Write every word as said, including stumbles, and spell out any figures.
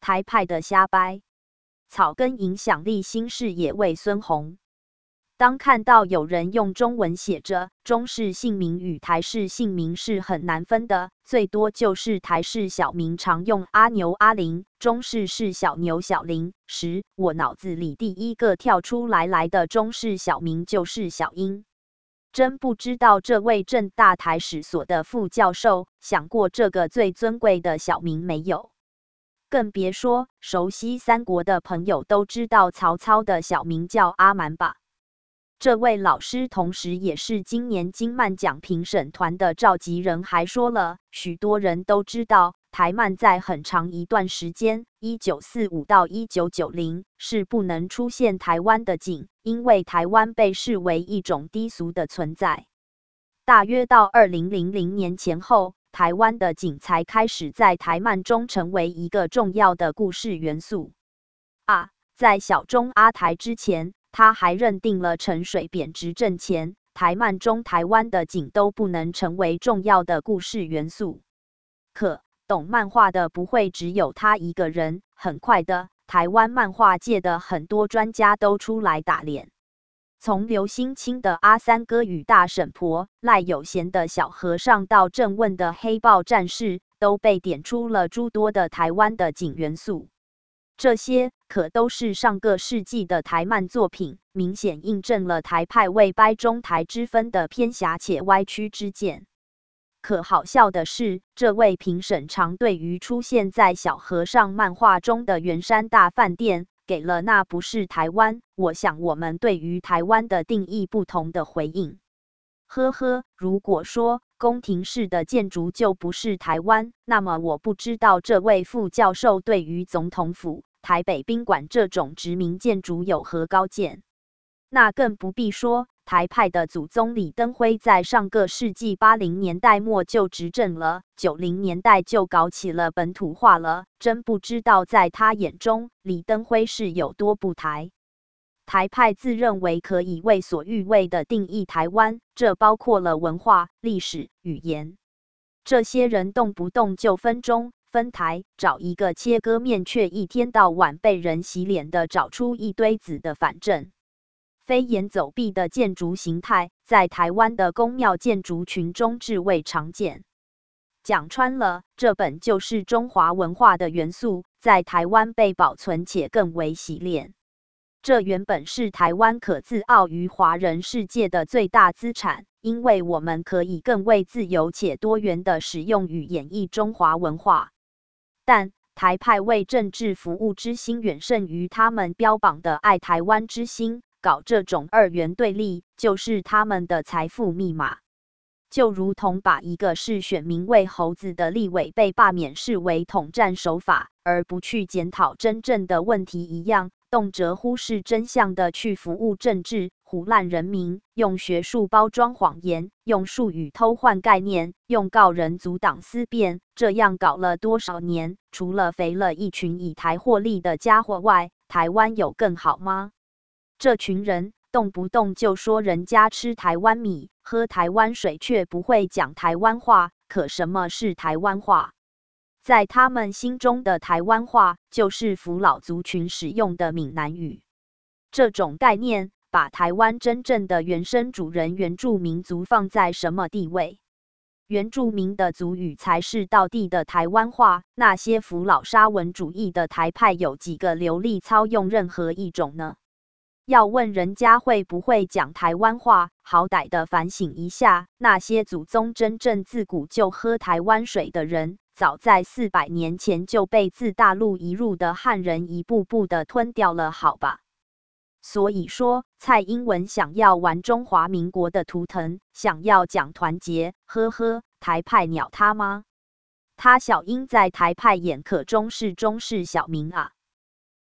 台派的瞎掰，草根影响力新视野为孙宏。当看到有人用中文写着中式姓名与台式姓名是很难分的，最多就是台式小名常用阿牛阿林，中式是小牛小林时，我脑子里第一个跳出来来的中式小名就是小英。真不知道这位政大台史所的副教授想过这个最尊贵的小名没有？更别说熟悉三国的朋友都知道曹操的小名叫阿瞒吧。这位老师同时也是今年金漫奖评审团的召集人，还说了，许多人都知道台漫在很长一段时间一九四五到一九九零是不能出现台湾的景，因为台湾被视为一种低俗的存在。大约到二零零零年前后，台湾的景才开始在台漫中成为一个重要的故事元素。啊，在小中阿台之前，他还认定了陈水扁执政前，台漫中台湾的景都不能成为重要的故事元素。可懂漫画的不会只有他一个人，很快的，台湾漫画界的很多专家都出来打脸。从刘兴清的阿三哥与大婶婆、赖有贤的小和尚到郑问的黑豹战士，都被点出了诸多的台湾的景元素。这些可都是上个世纪的台漫作品，明显印证了台派为掰中台之分的偏狭且歪曲之见。可好笑的是，这位评审长对于出现在小和尚漫画中的圆山大饭店，给了那不是台湾，我想我们对于台湾的定义不同的回应。呵呵，如果说宫廷式的建筑就不是台湾，那么我不知道这位副教授对于总统府、台北宾馆这种殖民建筑有何高见。那更不必说台派的祖宗李登辉在上个世纪八零年代末就执政了，九零年代就搞起了本土化了，真不知道在他眼中李登辉是有多不台。台派自认为可以为所欲为的定义台湾，这包括了文化、历史、语言。这些人动不动就分中、分台，找一个切割面，却一天到晚被人洗脸的找出一堆子的反正。飞檐走壁的建筑形态，在台湾的宫庙建筑群中至为常见。讲穿了，这本就是中华文化的元素，在台湾被保存且更为洗练。这原本是台湾可自傲于华人世界的最大资产，因为我们可以更为自由且多元的使用与演绎中华文化。但台派为政治服务之心远胜于他们标榜的爱台湾之心，搞这种二元对立，就是他们的财富密码。就如同把一个是选民为猴子的立委被罢免视为统战手法，而不去检讨真正的问题一样，动辄忽视真相的去服务政治，唬烂人民，用学术包装谎言，用术语偷换概念，用告人阻挡思辨，这样搞了多少年？除了肥了一群以台获利的家伙外，台湾有更好吗？这群人动不动就说人家吃台湾米，喝台湾水，却不会讲台湾话。可什么是台湾话？在他们心中的台湾话，就是福佬族群使用的闽南语。这种概念，把台湾真正的原生主人原住民族放在什么地位？原住民的族语才是道地的台湾话。那些福佬沙文主义的台派有几个流利操用任何一种呢？要问人家会不会讲台湾话，好歹的反省一下，那些祖宗真正自古就喝台湾水的人，早在四百年前就被自大陆移入的汉人一步步的吞掉了，好吧？所以说，蔡英文想要玩中华民国的图腾，想要讲团结，呵呵，台派鸟他吗？他小英在台派眼可中是中式小民啊。